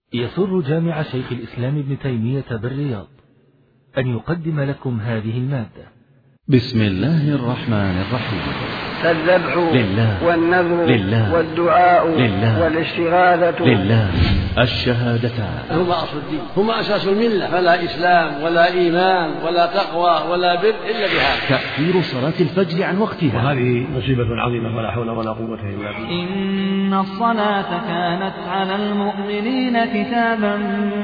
يسر جامع شيخ الإسلام ابن تيمية بالرياض أن يقدم لكم هذه المادة. بسم الله الرحمن الرحيم. فالذبح لله، والنذر لله، والدعاء لله، والاستغاثة لله. الشهادتان هما أصل الدين، هما أساس الملة، فلا إسلام ولا إيمان ولا تقوى ولا بر إلا بهذا. تأخير صلاة الفجر عن وقتها، وهذه مصيبة عظيمة ولا حول ولا قوة إلا بالله. إن الصلاة كانت على المؤمنين كتابا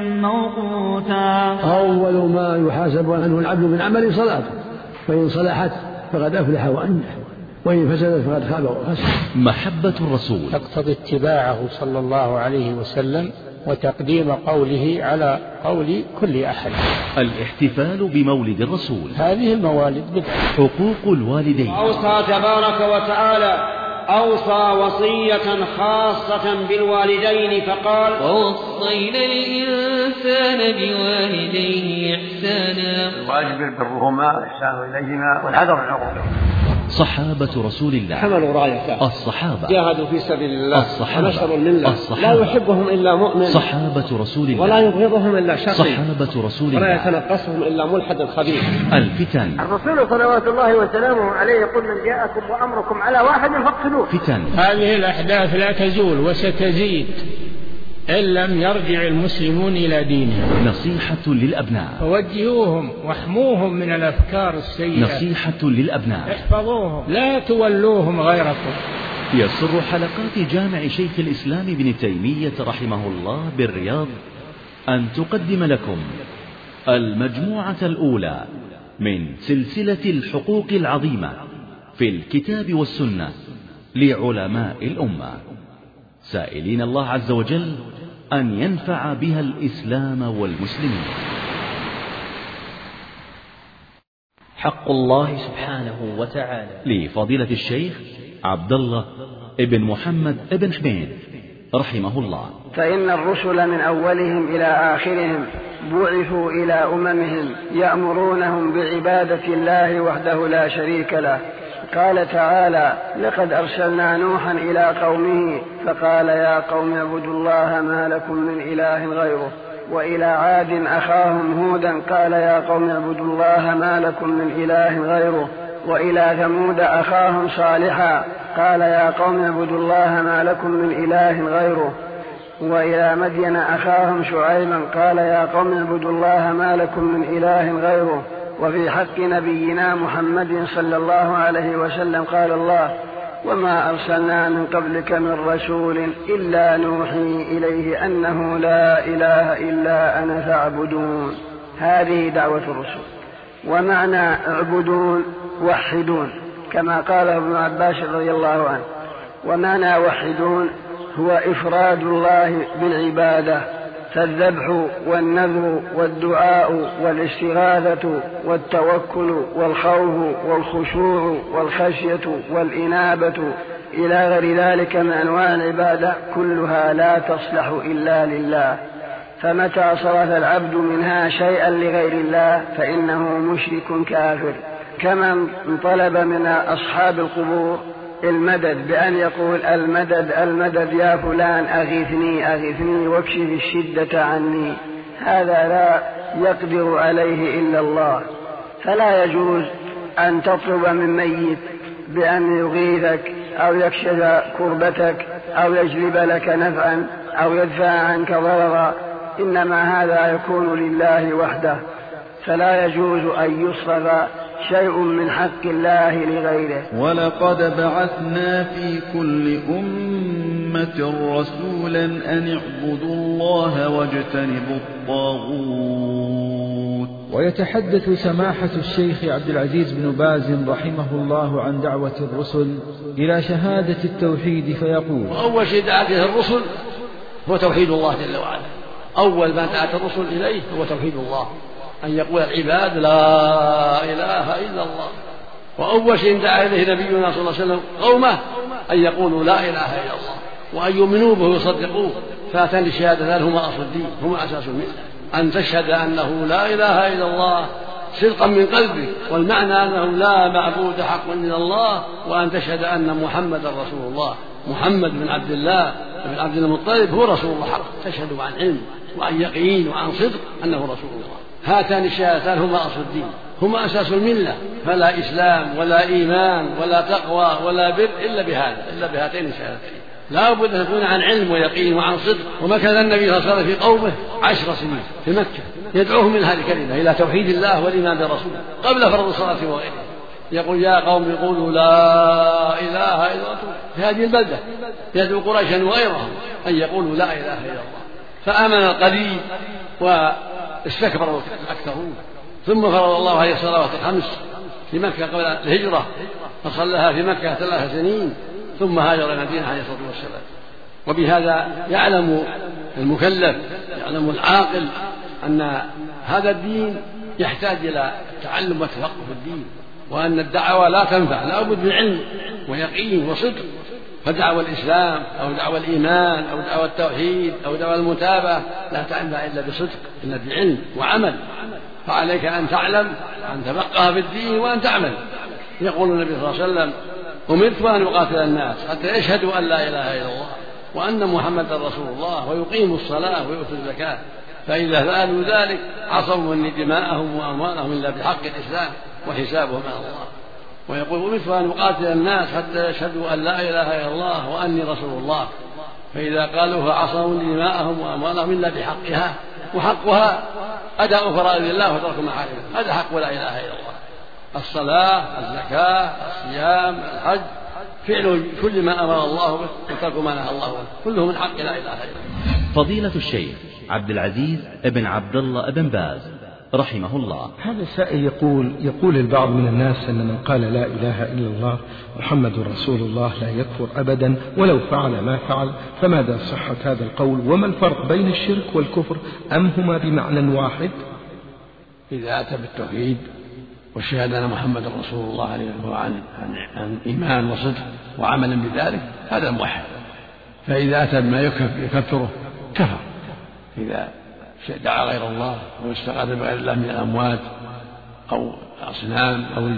موقوتا. أول ما يحاسب عنه العبد من عمل صلاته، فإن صلحت فقد أفلح وأنجح، وإن فسدت فقد خاب وخسر. محبة الرسول تقتضي اتباعه صلى الله عليه وسلم وتقديم قوله على قول كل أحد. الاحتفال بمولد الرسول، هذه الموالد بدعة. حقوق الوالدين. أوصى تبارك وتعالى أوصى وصية خاصة بالوالدين فقال: ووصينا الإنسان بوالديه إحسانا. الواجب برهما الإحسان إليهما والحذر من عقوقهما. صحابة رسول الله حملوا رايته، الصحابة جاهدوا في سبيل الله، الصحابة ونشروا الملة، الصحابة. لا يحبهم إلا مؤمن، صحابة رسول الله، ولا يبغضهم إلا شقي، صحابة رسول الله، ولا يتنقصهم إلا ملحد خبيث. الفتن. الرسول صلوات الله وسلامه عليه يقول: من جاءكم وأمركم على واحد فاقتلوه. فتن. هذه الأحداث لا تزول وستزيد إن لم يرجع المسلمون إلى دينهم. نصيحة للأبناء، فوجهوهم واحموهم من الأفكار السيئة. نصيحة للأبناء، احفظوهم لا تولوهم غيركم. يسر حلقات جامع شيخ الإسلام ابن تيمية رحمه الله بالرياض أن تقدم لكم المجموعة الأولى من سلسلة الحقوق العظيمة في الكتاب والسنة لعلماء الأمة، سائلين الله عز وجل أن ينفع بها الإسلام والمسلمين. حق الله سبحانه وتعالى. لفضيلة الشيخ عبد الله ابن محمد ابن حميد رحمه الله. فإن الرسل من أولهم إلى آخرهم بعثوا إلى أممهم يأمرونهم بعبادة الله وحده لا شريك له. قال تعالى: لقد أرسلنا نوحا إلى قومه فقال يا قوم اعبدوا الله ما لكم من إله غيره. وإلى عاد أخاهم هودا قال يا قوم اعبدوا الله ما لكم من إله غيره. وإلى ثمود أخاهم صالحا قال يا قوم اعبدوا الله ما لكم من إله غيره. وإلى مدين أخاهم شعيبا قال يا قوم اعبدوا الله ما لكم من إله غيره. وفي حق نبينا محمد صلى الله عليه وسلم قال الله: وما أرسلنا من قبلك من رسول إلا نوحي إليه أنه لا إله إلا أنا فاعبدون. هذه دعوة الرسول. ومعنى اعبدون وحدون كما قال ابن عباس رضي الله عنه. ومعنى وحدون هو إفراد الله بالعبادة. فالذبح والنذر والدعاء والاستغاثة والتوكل والخوف والخشوع والخشية والإنابة إلى غير ذلك من أنواع العبادة كلها لا تصلح إلا لله. فمتى صرف العبد منها شيئا لغير الله فإنه مشرك كافر. كمن طلب من أصحاب القبور المدد بأن يقول: المدد المدد يا فلان أغثني أغثني واكشف الشدة عني. هذا لا يقدر عليه إلا الله. فلا يجوز أن تطلب من ميت بأن يغيثك أو يكشف كربتك أو يجلب لك نفعا أو يدفع عنك ضررا، إنما هذا يكون لله وحده. فلا يجوز أن يصرف شيء من حق الله لغيره. ولقد بعثنا في كل أمة رسولا أن اعبدوا الله واجتنبوا الطاغوت. ويتحدث سماحة الشيخ عبد العزيز بن باز رحمه الله عن دعوة الرسل إلى شهادة التوحيد فيقول: وأول شيء دعت إليه الرسل هو توحيد الله جل وعلا. أول ما دعت الرسل إليه هو توحيد الله، أن يقول العباد لا إله إلا الله. وأول شيء دعا إليه نبينا صلى الله عليه وسلم قومه أن يقولوا لا إله إلا الله وأن يؤمنوا به ويصدقوه. فاتن للشهادتان هما أصل الدين، هما أساس الملة. أن تشهد أنه لا إله إلا الله صدقا من قلبك، والمعنى أنه لا معبود حق إلا الله، وأن تشهد أن محمد رسول الله، محمد بن عبد الله بن عبد المطلب هو رسول الله حق، تشهد عن علم وعن يقين وعن صدق أنه رسول الله. هاتان الشهادتان هما أصل الدين، هما أساس الملة، فلا إسلام ولا إيمان ولا تقوى ولا بر إلا بهاتين الشهادتين. لا بد أن تكون عن علم ويقين وعن صدق. ومكث النبي صلى الله عليه وسلم في قومه 10 سنين في مكة يدعوهم من هذه الكلمة إلى توحيد الله والإيمان برسوله قبل فرض الصلاة وغيره. يقول يا قوم قولوا لا إله إلا الله في هذه البلدة، يدعو قريشا وغيرهم أن يقولوا لا إله إلا الله. فآمن القليل واستكبروا الأكثرون. ثم فرض الله عليه الصلوات الخمس في مكة قبل الهجرة، فصلىها في مكة 3 سنين، ثم هاجر إلى المدينة عليه الصلاة والسلام. وبهذا يعلم المكلف، يعلم العاقل أن هذا الدين يحتاج إلى التعلم والتفقه في الدين، وأن الدعوة لا تنفع، لا بد من علم ويقين وصدق. فدعوى الإسلام أو دعوى الإيمان أو دعوى التوحيد أو دعوى المتابعة لا تنفع إلا بصدق، إلا بعلم وعمل. فعليك أن تعلم، أن تفقه في الدين، وأن تعمل. يقول النبي صلى الله عليه وسلم أمرت أن أقاتل الناس حتى يشهدوا أن لا إله إلا الله وأن محمدا رسول الله ويقيموا الصلاة ويؤتوا الزكاة، فإذا فعلوا ذلك عصموا مني دماءهم وأموالهم إلا بحق الإسلام وحسابهم على الله. ويقول أمرت أن أقاتل الناس حتى يشهدوا أن لا إله إلا الله وأني رسول الله، فإذا قالوها عصموا دماءهم وأموالهم إلا بحقها، وحقها أداء فرائض الله وترك محارمه. هذا حق لا إله إلا الله: الصلاة، الزكاة، الصيام، الحج، فعل كل ما أمر الله به وترك ما نهى الله عنه، كله من حق لا إله إلا الله. فضيلة الشيخ عبد العزيز بن عبد الله بن باز رحمه الله. هذا سائل يقول البعض من الناس أن من قال لا إله إلا الله محمد رسول الله لا يكفر أبدا ولو فعل ما فعل، فماذا صحة هذا القول؟ وما الفرق بين الشرك والكفر؟ أم هما بمعنى واحد؟ إذا أتى بالتوحيد والشهادة أن محمد رسول الله عليه عن إيمان وصدق وعملا بذلك هذا موحد. فإذا أتى بما يكفره كفر. إذا دعا غير الله واستغاث بغير الله من الأموات أو الأصنام أو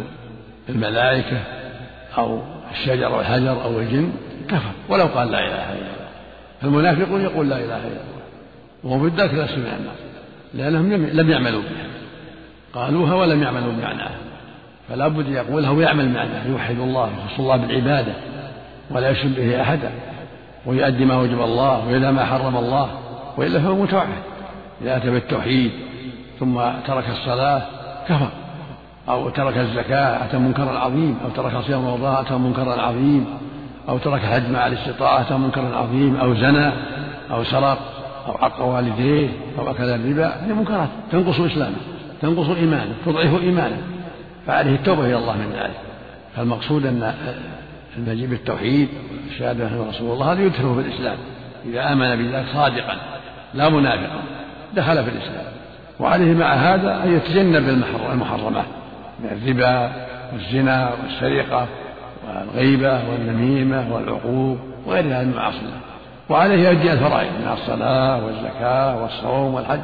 الملائكة أو الشجر والحجر أو الجن كفر ولو قال لا إله إلا الله. فالمنافقون يقول لا إله إلا الله وهو بالذات لا سمع الناس، لأنهم لم يعملوا بها، قالوها ولم يعملوا بمعناها. فلا بد يقولها ويعمل معناها، يوحد الله يخص الله بالعبادة ولا يشرك به أحدا، ويؤدي ما وجب الله ويدع ما حرم الله، وإلا فهو متوحد. إذا أتى بالتوحيد ثم ترك الصلاة كفر، أو ترك الزكاة أتى منكرا عظيم، أو ترك صيام رمضان أتى منكرا عظيم، أو ترك الحج مع الاستطاعة أتى منكرا عظيم، أو زنى أو سرق أو عق والديه أو أكل الربا. هذه منكرات تنقص إسلامه، تنقص إيمانه، تضعف إيمانه، فعليه التوبة إلى الله من ذلك. فالمقصود أن المجيء بالتوحيد الشهادة أنه رسول الله هذا يدخله في الإسلام إذا آمن بذلك صادقا لا منافقا دخل في الإسلام. وعليه مع هذا أن يتجنب المحرمات من الربا والزنا والسرقة والغيبة والنميمة والعقوق وغيرها من المعاصي. وعليه يؤدي الفرائض من الصلاة والزكاة والصوم والحج،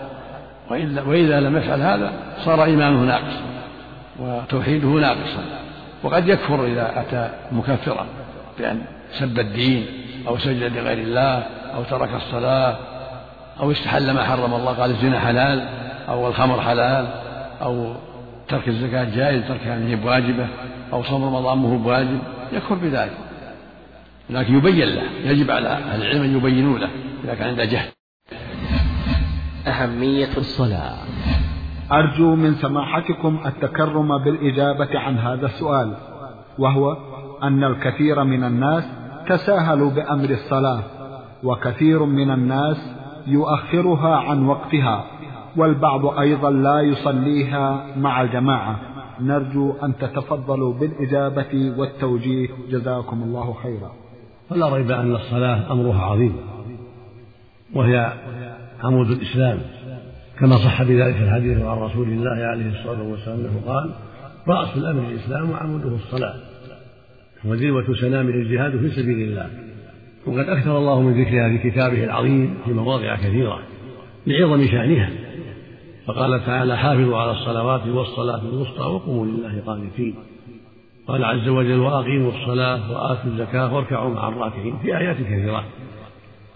وإذا لم يفعل هذا صار إيمانه ناقصا وتوحيده ناقصا. وقد يكفر إذا أتى مكفرا بأن سب الدين أو سجد لغير الله أو ترك الصلاة أو استحل ما حرم الله، قال الزنا حلال أو الخمر حلال، أو ترك الزكاة جائز تركها من بواجبة، أو صوم رمضان مو بواجب، يكفر بذلك. لكن يبين له، يجب على أهل العلم أن يبينوا له إذا كان عنده جهل. أهمية الصلاة. أرجو من سماحتكم التكرم بالإجابة عن هذا السؤال، وهو أن الكثير من الناس تساهلوا بأمر الصلاة، وكثير من الناس يؤخرها عن وقتها، والبعض أيضا لا يصليها مع الجماعة. نرجو أن تتفضلوا بالإجابة والتوجيه، جزاكم الله خيرا. ولا ريب أن الصلاة أمرها عظيم، وهي عمود الإسلام، كما صح بذلك الحديث عن رسول الله عليه الصلاة والسلام أنه قال: رأس الأمر الإسلام وعموده الصلاة، وذروة سنامه الجهاد في سبيل الله. وقد أكثر الله من ذكرها في كتابه العظيم في مواضع كثيرة لعظم شأنها، فقال تعالى: حافظوا على الصلوات والصلاة الوسطى وقوموا لله قانتين. قال عز وجل: وأقيموا الصلاة وآتوا الزكاة واركعوا مع الراكعين، في آيات كثيرة.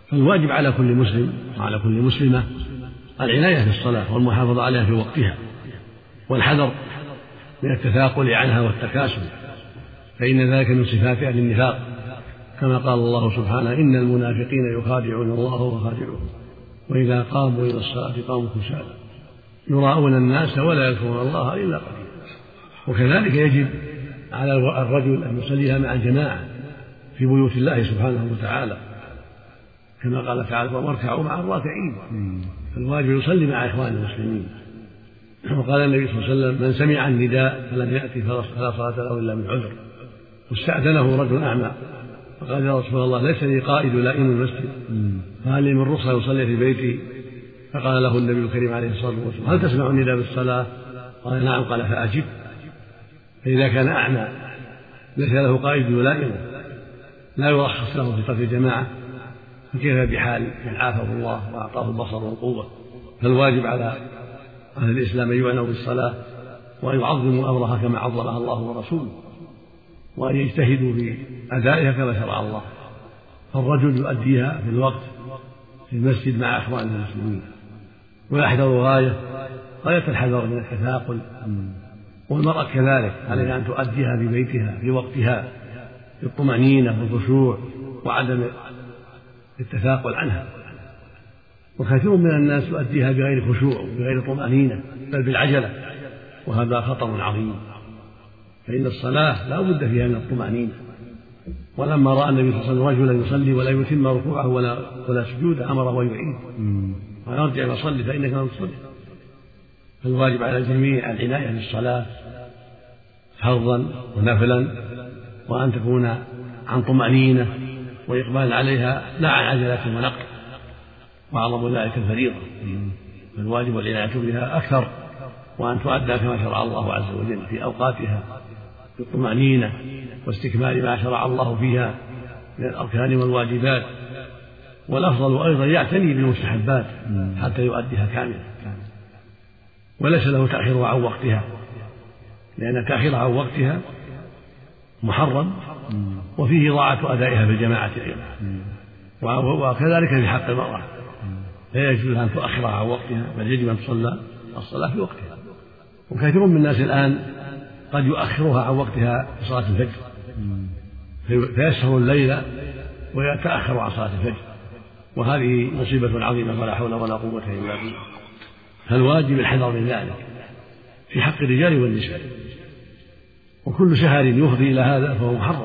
فالواجب على كل مسلم وعلى كل مسلمة العناية في الصلاة والمحافظة عليها في وقتها، والحذر من التثاقل عنها والتكاسل، فإن ذلك من صفات أهل النفاق، كما قال الله سبحانه: إن المنافقين يخادعون الله وهو خادعهم وإذا قاموا إلى الصلاة قاموا كسالى يراءون الناس ولا يذكرون الله إلا قليلا. وكذلك يجب على الرجل أن يصليها مع الجماعة في بيوت الله سبحانه وتعالى، كما قال تعالى: واركعوا مع الراكعين. فالواجب يصلي مع إخوان المسلمين. وقال النبي صلى الله عليه وسلم: من سمع النداء فلم يأتي فلا صلاة له إلا من عذر. واستأذنه رجل أعمى فقال: يا رسول الله، ليس لي قائد لائم المسجد، فهل لي من رخصة يصلي في بيتي؟ فقال له النبي الكريم عليه الصلاة والسلام: هل تسمع النداء بالصلاة؟ قال: نعم. قال: فأجب. فإذا كان أعمى ليس له قائد يلائمه لا يرخص له في صلاة الجماعة، فكيف بحال من عافه الله وأعطاه البصر والقوة؟ فالواجب على أهل الإسلام أن يعنوا بالصلاة وأن يعظموا أمرها كما عظمها الله ورسوله، وأن يجتهدوا في أدائها كما شرع الله. فالرجل يؤديها في الوقت في المسجد مع إخوانه المسلمين، ويحذر غاية الحذر من التثاقل. والمرأة كذلك عليها أن تؤديها في بيتها في وقتها بالطمأنينة والخشوع وعدم التثاقل عنها. وكثير من الناس يؤديها بغير خشوع وبغير طمأنينة بل بالعجلة، وهذا خطر عظيم، فإن الصلاة لا بد فيها من الطمأنينة. ولما رأى النبي صلى الله عليه وسلم رجلا يصلي ولا يتم ركوعه ولا سجوده أمره أن يعيد ويرجع ويصلي فإنك لم تصلي. فالواجب على الجميع العناية بالصلاة فرضا ونفلا، وأن تكون عن طمأنينة وإقبال عليها لا عن عجلة ونقل، وأعظم ذلك الفريضة. فالواجب العناية بها أكثر، وأن تؤدى كما شرع الله عز وجل في أوقاتها بالطمأنينة واستكمال ما شرع الله فيها من الأركان والواجبات. والأفضل أيضا يعتني بالمستحبات حتى يؤديها كاملة، وليس له تأخيرها عن وقتها، لأن تأخيرها عن وقتها محرم، وفيه ضاعة أدائها بالجماعة أيضا. وكذلك في حق المرأة لا يجوز أن تؤخرها عن وقتها، بل يجب أن تصلى الصلاة في وقتها. وكثير من الناس الآن قد يؤخرها عن وقتها في صلاة الفجر، فيسهر الليل ويتأخر عن صلاة الفجر، وهذه مصيبة عظيمة ولا حول ولا قوة إلا بالله. فالواجب الحذر من ذلك في حق الرجال والنساء، وكل سهر يفضي إلى هذا فهو محرم،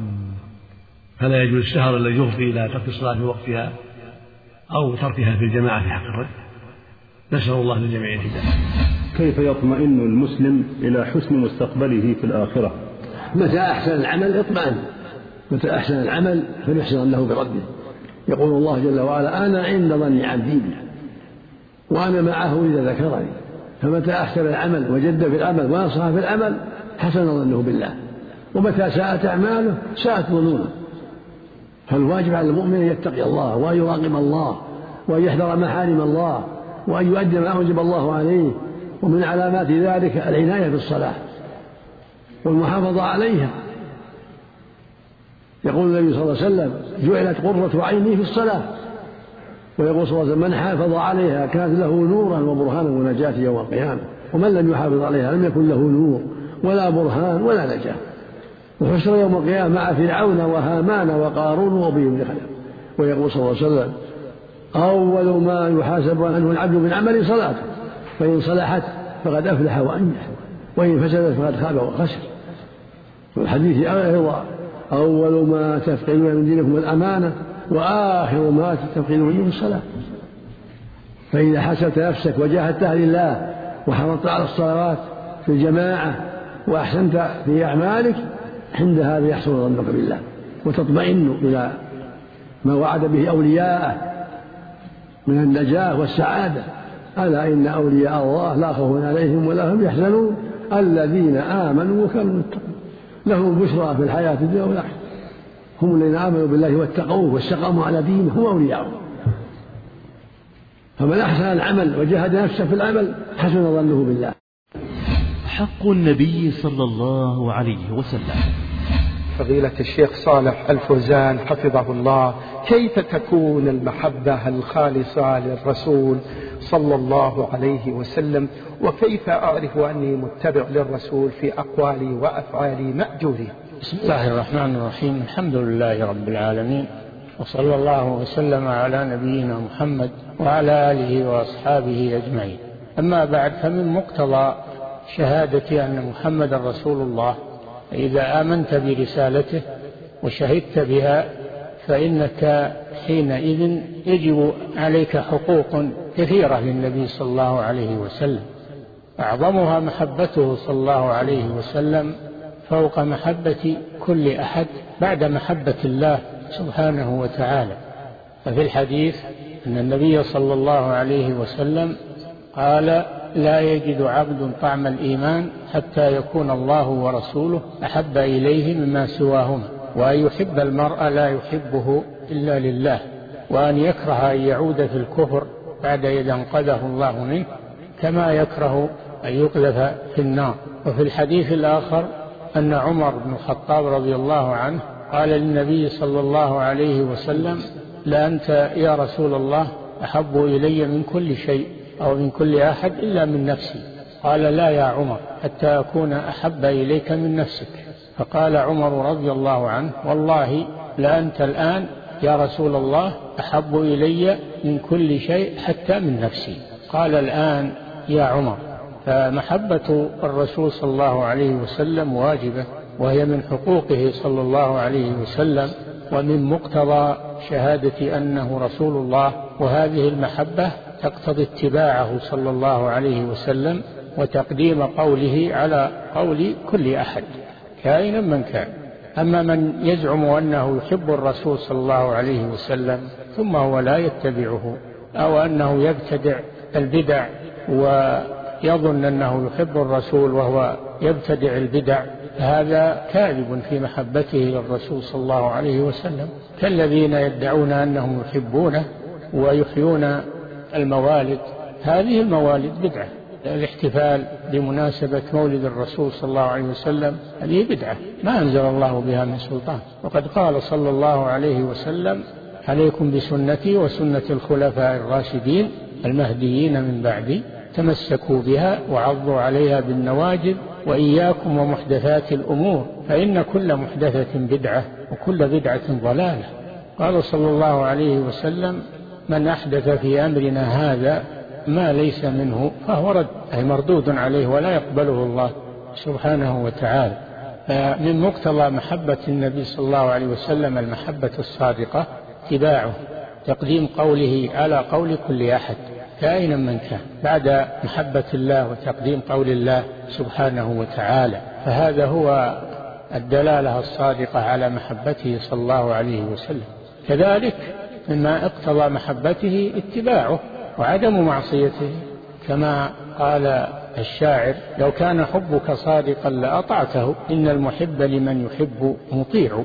فلا يجوز السهر الذي يفضي إلى ترك الصلاة في وقتها أو تركها في الجماعة في حق الرجل. نسأل الله للجميع الهداية. كيف يطمئن المسلم إلى حسن مستقبله في الآخرة؟ متى أحسن العمل اطمئن، متى أحسن العمل فليحسن له بربه. يقول الله جل وعلا: أنا عند ظن عبدي بي وأنا معه إذا ذكرني. فمتى أحسن العمل وجد في العمل ونصح في العمل حسن ظنه بالله، ومتى ساءت أعماله ساءت ظنونه. فالواجب على المؤمن أن يتقي الله وأن يراقب الله وأن يحذر محارم الله وأن يؤدي ما أوجب الله عليه. ومن علامات ذلك العناية بالصلاة والمحافظة عليها. يقول النبي صلى الله عليه وسلم: جعلت قرة عيني في الصلاة. ويقول صلى الله عليه وسلم: من حافظ عليها كانت له نورا وبرهانا ونجاة يوم القيامة، ومن لم يحافظ عليها لم يكن له نور ولا برهان ولا نجاة. وحشر يوم القيامة مع فرعون وهامان وقارون وأبي بن خلف. ويقول صلى الله عليه وسلم: أول ما يحاسب عنه العبد من عمل صلاته، فإن صلحت فقد أفلح وأنجح، وإن فسدت فقد خاب وخسر. والحديث أيضا: أول ما تفقدون من دينكم الأمانة، وآخر ما تفقدون منه الصلاة. فإذا حسبت نفسك وجاهدتها لله وحرصت على الصلوات في الجماعة وأحسنت في أعمالك، عند هذا يحصل ظنك بالله وتطمئن إلى ما وعد به أولياءه من النجاة والسعادة. ألا إن أولياء الله لا خوف عليهم ولا هم يحزنون الذين آمنوا وكانوا يتقون لهم البشرى في الحياة الدنيا والآخرة. هم الذين آمنوا بالله واتقوه واستقاموا على دينه هم أولياؤه. فمن أحسن العمل وجاهد نفسه في العمل حسن ظنه بالله. حق النبي صلى الله عليه وسلم. فضيلة الشيخ صالح الفوزان حفظه الله، كيف تكون المحبة الخالصة للرسول صلى الله عليه وسلم، وكيف أعرف أني متبع للرسول في أقوالي وأفعالي مأجوري؟ بسم الله الرحمن الرحيم. الحمد لله رب العالمين، وصلى الله وسلم على نبينا محمد وعلى آله وأصحابه أجمعين. أما بعد، فمن مقتضى شهادة أن محمد رسول الله إذا آمنت برسالته وشهدت بها فإنك حينئذ يجب عليك حقوق كثيرة للنبي صلى الله عليه وسلم، أعظمها محبته صلى الله عليه وسلم فوق محبة كل أحد بعد محبة الله سبحانه وتعالى. ففي الحديث أن النبي صلى الله عليه وسلم قال: لا يجد عبد طعم الإيمان حتى يكون الله ورسوله أحب إليه مما سواهما، وأن يحب المرء لا يحبه إلا لله، وأن يكره أن يعود في الكفر بعد إذا انقذه الله منه، كما يكره أن يقذف في النار. وفي الحديث الآخر أن عمر بن الخطاب رضي الله عنه قال للنبي صلى الله عليه وسلم: لأنت يا رسول الله أحب إلي من كل شيء أو من كل أحد إلا من نفسي. قال: لا يا عمر، حتى أكون أحب إليك من نفسك. فقال عمر رضي الله عنه: والله لأنت الآن يا رسول الله أحب إلي من كل شيء حتى من نفسي. قال: الآن يا عمر. فمحبة الرسول صلى الله عليه وسلم واجبة، وهي من حقوقه صلى الله عليه وسلم، ومن مقتضى شهادة أنه رسول الله. وهذه المحبة تقتضي اتباعه صلى الله عليه وسلم وتقديم قوله على قول كل أحد كائنا من كان. أما من يزعم أنه يحب الرسول صلى الله عليه وسلم ثم هو لا يتبعه، أو أنه يبتدع البدع ويظن أنه يحب الرسول وهو يبتدع البدع، هذا كاذب في محبته للرسول صلى الله عليه وسلم، كالذين يدعون أنهم يحبونه ويحيون الموالد. هذه الموالد بدعة، الاحتفال بمناسبة مولد الرسول صلى الله عليه وسلم هذه بدعة ما أنزل الله بها من سلطان. وقد قال صلى الله عليه وسلم: عليكم بسنتي وسنة الخلفاء الراشدين المهديين من بعدي، تمسكوا بها وعضوا عليها بالنواجذ، وإياكم ومحدثات الأمور، فإن كل محدثة بدعة وكل بدعة ضلالة. قال صلى الله عليه وسلم: من أحدث في أمرنا هذا ما ليس منه فهو رد، أي مردود عليه ولا يقبله الله سبحانه وتعالى. فمن مقتضى محبة النبي صلى الله عليه وسلم المحبة الصادقة اتباعه، تقديم قوله على قول كل أحد كائنا من كان بعد محبة الله وتقديم قول الله سبحانه وتعالى. فهذا هو الدلالة الصادقة على محبته صلى الله عليه وسلم. كذلك مما اقتضى محبته اتباعه وعدم معصيته، كما قال الشاعر: لو كان حبك صادقا لأطعته، إن المحب لمن يحب مطيع.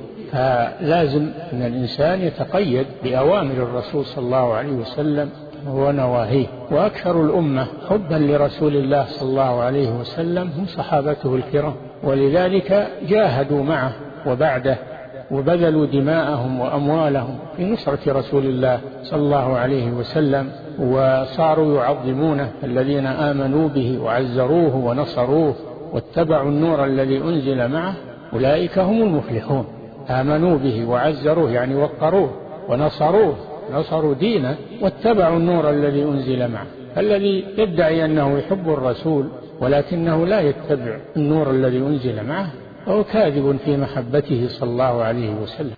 فلازم أن الإنسان يتقيد بأوامر الرسول صلى الله عليه وسلم ونواهيه. وأكثر الأمة حبا لرسول الله صلى الله عليه وسلم هم صحابته الكرام، ولذلك جاهدوا معه وبعده وبذلوا دماءهم وأموالهم في نصرة رسول الله صلى الله عليه وسلم، وصاروا يعظمونه. الذين آمنوا به وعزروه ونصروه واتبعوا النور الذي أنزل معه أولئك هم المفلحون. آمنوا به وعزروه يعني وقروه ونصروه، نصروا دينه واتبعوا النور الذي أنزل معه. الذي يدعي أنه يحب الرسول ولكنه لا يتبع النور الذي أنزل معه هو كاذب في محبته صلى الله عليه وسلم.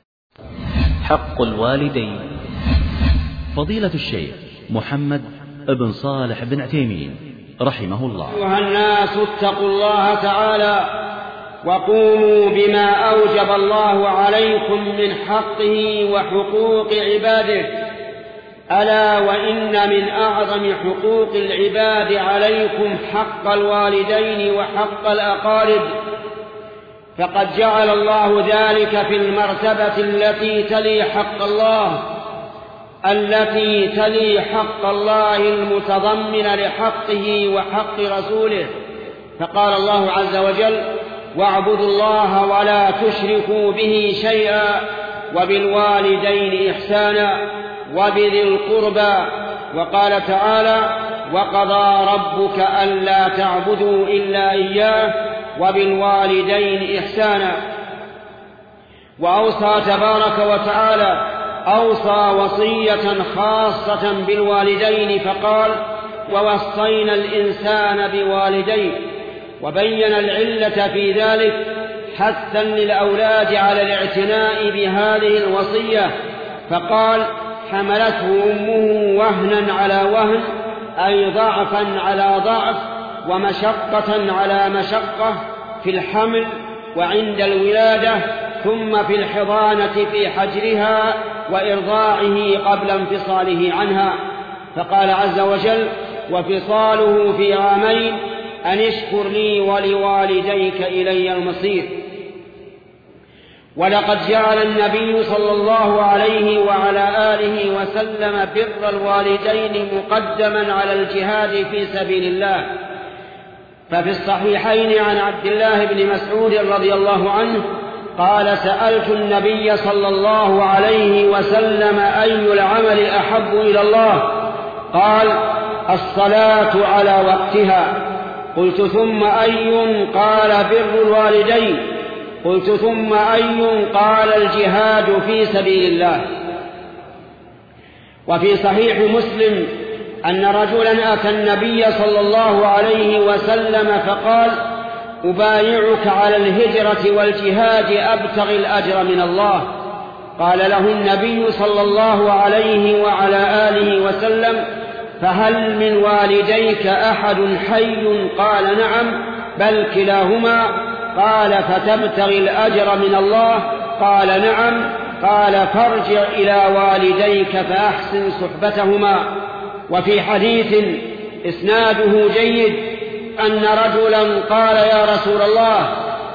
حق الوالدين. فضيلة الشيخ محمد بن صالح بن عثيمين رحمه الله: أيها الناس اتقوا الله تعالى وقوموا بما أوجب الله عليكم من حقه وحقوق عباده، ألا وإن من أعظم حقوق العباد عليكم حق الوالدين وحق الأقارب، فقد جعل الله ذلك في المرتبة التي تلي حق الله المتضمن لحقه وحق رسوله. فقال الله عز وجل: واعبدوا الله ولا تشركوا به شيئا وبالوالدين إحسانا وبذي القربى. وقال تعالى: وقضى ربك ألا تعبدوا إلا إياه وبالوالدين إحسانا. وأوصى تبارك وتعالى وصية خاصة بالوالدين فقال: ووصينا الإنسان بوالديه، وبين العلة في ذلك حثا للأولاد على الاعتناء بهذه الوصية فقال: حملته أمه وهنا على وهن، أي ضعفا على ضعف ومشقة على مشقة في الحمل وعند الولادة، ثم في الحضانة في حجرها وإرضاعه قبل انفصاله عنها. فقال عز وجل: وفصاله في عامين أن اشكر لي ولوالديك إلي المصير. ولقد جعل النبي صلى الله عليه وعلى آله وسلم بر الوالدين مقدما على الجهاد في سبيل الله. ففي الصحيحين عن عبد الله بن مسعود رضي الله عنه قال: سألت النبي صلى الله عليه وسلم: أي العمل أحب إلى الله؟ قال: الصلاة على وقتها. قلت: ثم أي؟ قال: بر الوالدين. قلت: ثم أي؟ قال: الجهاد في سبيل الله. وفي صحيح مسلم أن رجلا أتى النبي صلى الله عليه وسلم فقال: أبايعك على الهجرة والجهاد أبتغي الأجر من الله. قال له النبي صلى الله عليه وعلى آله وسلم: فهل من والديك أحد حي؟ قال: نعم، بل كلاهما. قال: فتبتغي الأجر من الله؟ قال: نعم. قال: فارجع إلى والديك فأحسن صحبتهما. وفي حديث إسناده جيد أن رجلا قال: يا رسول الله،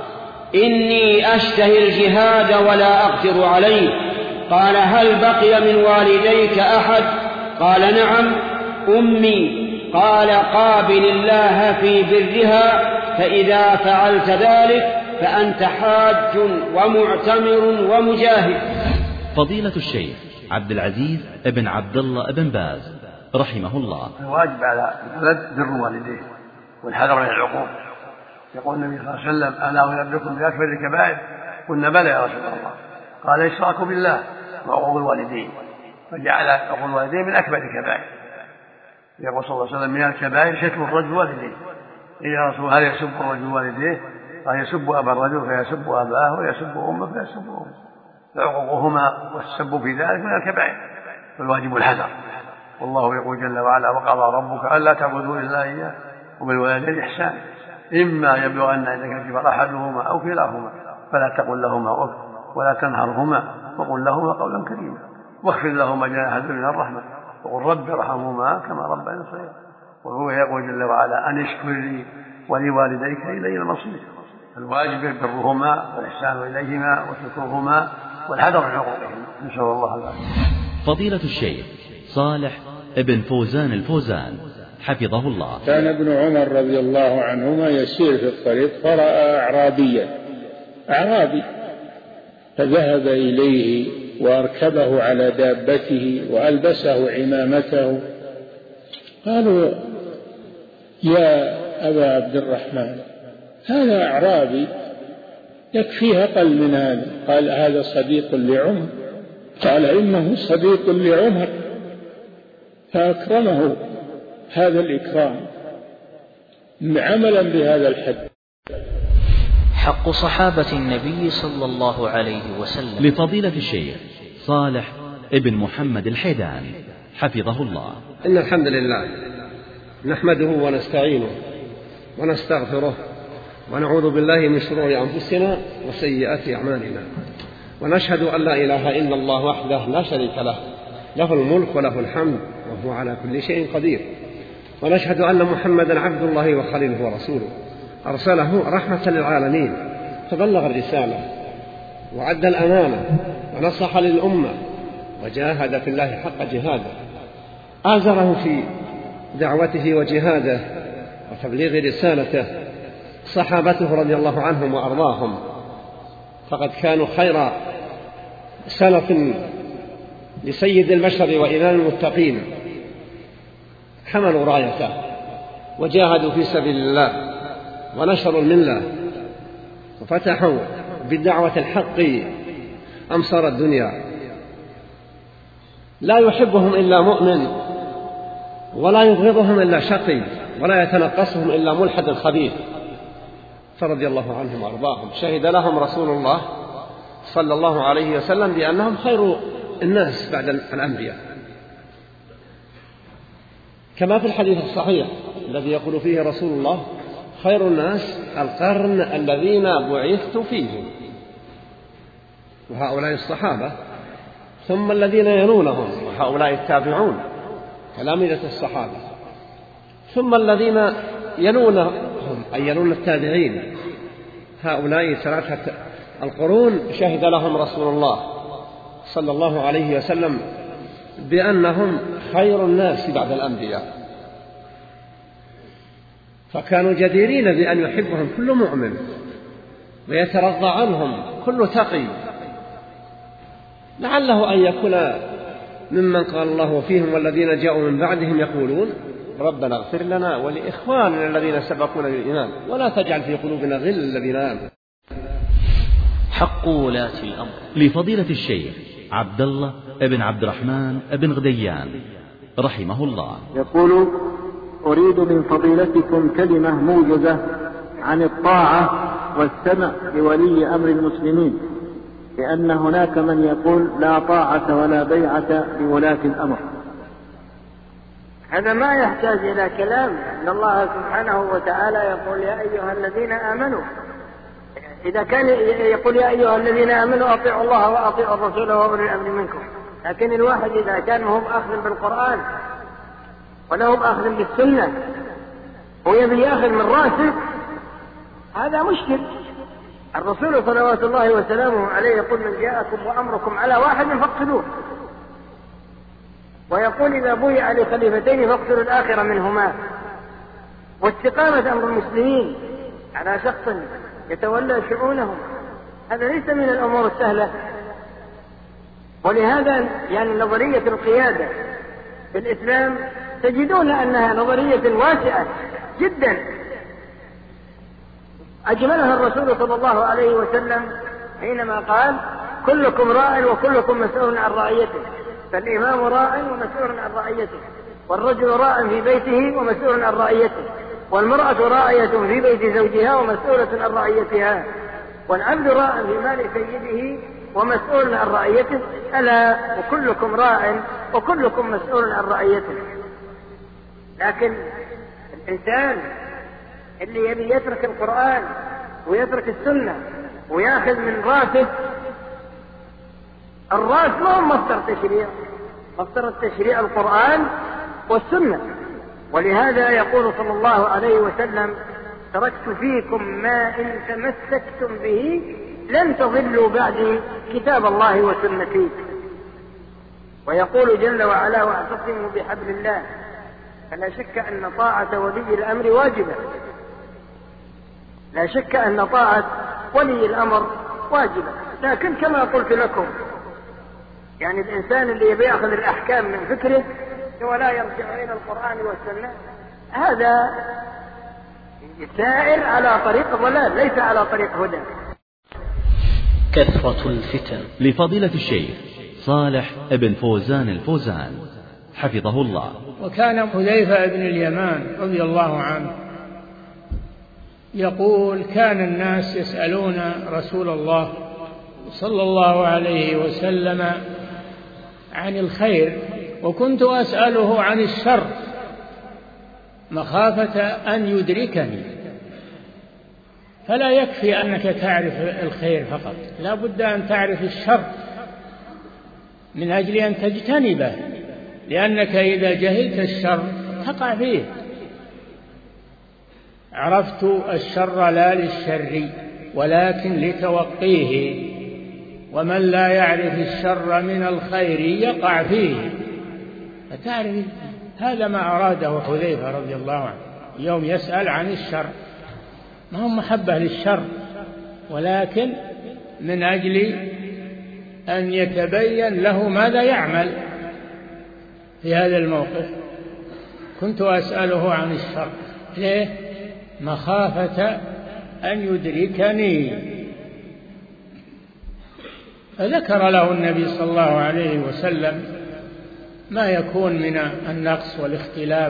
إني أشتهي الجهاد ولا أقدر عليه. قال: هل بقي من والديك أحد؟ قال: نعم، أمي. قال: قابل الله في برها، فإذا فعلت ذلك فأنت حاج ومعتمر ومجاهد. فضيلة الشيخ عبد العزيز ابن عبد الله ابن باز رحمه الله: الواجب على الولد بر والديه والحذر من العقوق. يقول النبي صلى الله عليه وسلم: ألا أنبئكم بأكبر الكبائر؟ قلنا: بلى يا رسول الله. قال: الإشراك بالله وعقوق الوالدين. فجعل عقوق الوالدين من أكبر الكبائر. يقول صلى الله عليه وسلم: من الكبائر شتم الرجل والديه. إذا يا رسول: هل يسب الرجل والديه؟ قال: يسب أبا الرجل فيسب أباه، ويسب أمه فيسب أمه، فعقوقهما والسب في ذلك من الكبائر، فالواجب الحذر. والله يقول جل وعلا: وقضى ربك ألا تعبدوا إلا إياه وبالوالدين إحسانا إما يبلغن عندك الكبر أحدهما أو كلاهما فلا تقل لهما أف ولا تنهرهما وقل لهما قولا كريما واخفض لهما جناح الذل من الرحمة وقل رب ارحمهما كما ربياني صغيرا. وهو يقول جل وعلا: أن اشكر لي ولوالديك إلي المصير. الواجب برهما والإحسان إليهما وشكرهما والحذر من عقوقهما. نسأل الله العافية. فضيلة الشيخ صالح ابن فوزان الفوزان حفظه الله: كان ابن عمر رضي الله عنهما يسير في الطريق فرأى أعرابي فذهب إليه وأركبه على دابته وألبسه عمامته. قالوا: يا أبا عبد الرحمن، هذا أعرابي يكفيه أقل من هذا. قال: هذا صديق لعمر. قال: إنه صديق لعمر. فأكرمه هذا الإكرام عملا بهذا الحد. حق صحابة النبي صلى الله عليه وسلم. لفضيلة الشيخ صالح ابن محمد الحيدان حفظه الله: إن الحمد لله نحمده ونستعينه ونستغفره ونعوذ بالله من شرور أنفسنا وسيئات أعمالنا، ونشهد أن لا إله إلا الله وحده لا شريك له، له الملك وله الحمد وهو على كل شيء قدير. ونشهد أن محمدا عبد الله وخليله ورسوله، أرسله رحمة للعالمين، فبلغ الرسالة وأدى الأمانة ونصح للأمة وجاهد في الله حق جهاده، آزره في دعوته وجهاده وتبليغ رسالته صحابته رضي الله عنهم وأرضاهم، فقد كانوا خير سلف لسيد البشر وإمام المتقين، حملوا رايته وجاهدوا في سبيل الله ونشروا الملة وفتحوا بدعوة الحق أمصار الدنيا. لا يحبهم إلا مؤمن، ولا يبغضهم إلا شقي، ولا يتنقصهم إلا ملحد خبيث، فرضي الله عنهم وأرضاهم. شهد لهم رسول الله صلى الله عليه وسلم بأنهم خير الناس بعد الأنبياء، كما في الحديث الصحيح الذي يقول فيه رسول الله: خير الناس القرن الذين بعثت فيهم، وهؤلاء الصحابة، ثم الذين يلونهم وهؤلاء التابعون تلامذة الصحابة، ثم الذين يلونهم أي يلون التابعين، هؤلاء 3 القرون شهد لهم رسول الله صلى الله عليه وسلم بأنهم خير الناس بعد الأنبياء، فكانوا جديرين بأن يحبهم كل مؤمن ويترضى عنهم كل تقي، لعله أن يكون ممن قال الله فيهم: والذين جاءوا من بعدهم يقولون ربنا اغفر لنا ولإخواننا الذين سبقونا بالإيمان ولا تجعل في قلوبنا غل الذين آمنوا. حق ولاة الأمر. لفضيلة الشيخ عبد الله بن عبد الرحمن بن غديان رحمه الله، يقول: أريد من فضيلتكم كلمة موجزة عن الطاعة والسمع لولي أمر المسلمين، لأن هناك من يقول لا طاعة ولا بيعة لولاة الأمر. هذا ما يحتاج إلى كلام، أن الله سبحانه وتعالى يقول: يا أيها الذين آمنوا. إذا كان يقول يا أيها الذين آمنوا أطيعوا الله وأطيعوا الرسول وأولي الأمر منكم، لكن الواحد إذا كان هم أخذ بالقرآن ولا هم أخذ بالسنة ويبي يأخذ من راسه، هذا مشكل. الرسول صلوات الله وسلامه عليه يقول: من جاءكم وأمركم على واحد فاقتلوه، ويقول: إذا بويع لخليفتين فاقتلوا الآخر منهما. واستقامة أمر المسلمين على شخص يتولى شؤونهم هذا ليس من الأمور السهلة. ولهذا يعني نظرية القيادة في الإسلام تجدون أنها نظرية واسعة جدا، أجملها الرسول صلى الله عليه وسلم حينما قال: كلكم راع وكلكم مسؤول عن رعيته، فالإمام راع ومسؤول عن رعيته، والرجل راع في بيته ومسؤول عن رعيته، والمرأة راعية في بيت زوجها ومسؤولة عن رعيتها، والعبد راع في مال سيده ومسؤول عن رعيته، ألا وكلكم راع وكلكم مسؤول عن رعيته. لكن الإنسان اللي يبي يترك القرآن ويترك السنة ويأخذ من راسه، الراس ما هو مصدر تشريع، مصدر التشريع القرآن والسنة. ولهذا يقول صلى الله عليه وسلم: تركت فيكم ما إن تمسكتم به لن تضلوا بعدي كتاب الله وسنتي. ويقول جل وعلا: واعتصموا بحبل الله. فلا شك أن طاعة ولي الأمر واجبة، لا شك أن طاعة ولي الأمر واجبة، لكن كما قلت لكم يعني الإنسان اللي يبي يأخذ الأحكام من فكره ولا يرجع إلى القرآن والسنة، هذا سائر على طريق ضلال ليس على طريق هدى. كثرة الفتن. لفضيلة الشيخ صالح بن فوزان الفوزان حفظه الله. وكان حذيفة بن اليمان رضي الله عنه يقول: كان الناس يسألون رسول الله صلى الله عليه وسلم عن الخير، وكنت أسأله عن الشر مخافة أن يدركني. فلا يكفي أنك تعرف الخير فقط، لا بد أن تعرف الشر من أجل أن تجتنبه، لأنك إذا جهلت الشر تقع فيه. عرفت الشر لا للشر ولكن لتوقيه، ومن لا يعرف الشر من الخير يقع فيه. فتعرف هذا ما أراده حذيفة رضي الله عنه يوم يسأل عن الشر. ما هم محبة للشر، ولكن من أجل أن يتبين له ماذا يعمل في هذا الموقف. كنت أسأله عن الشر، ليه؟ مخافة أن يدركني. فذكر له النبي صلى الله عليه وسلم ما يكون من النقص والاختلاف،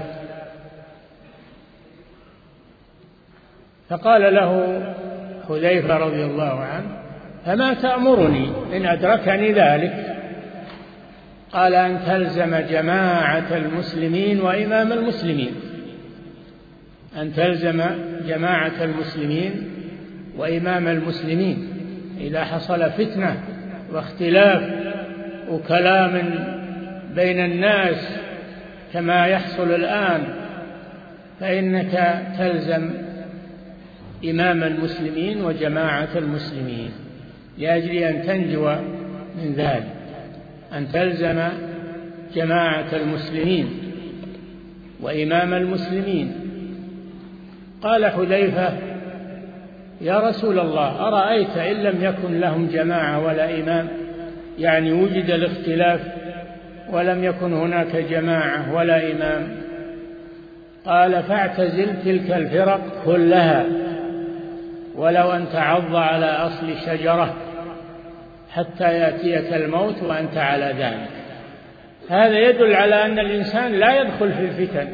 فقال له حذيفة رضي الله عنه: فما تأمرني إن أدركني ذلك؟ قال: أن تلزم جماعة المسلمين وإمام المسلمين، أن تلزم جماعة المسلمين وإمام المسلمين. إذا حصل فتنة واختلاف وكلام بين الناس كما يحصل الآن، فإنك تلزم إمام المسلمين وجماعة المسلمين لأجل أن تنجو من ذلك، أن تلزم جماعة المسلمين وإمام المسلمين. قال حذيفة: يا رسول الله، أرأيت إن لم يكن لهم جماعة ولا إمام، يعني وجد الاختلاف ولم يكن هناك جماعة ولا إمام؟ قال: فاعتزل تلك الفرق كلها، ولو أن تعض على أصل شجرة حتى يأتيك الموت وأنت على ذلك. هذا يدل على أن الإنسان لا يدخل في الفتن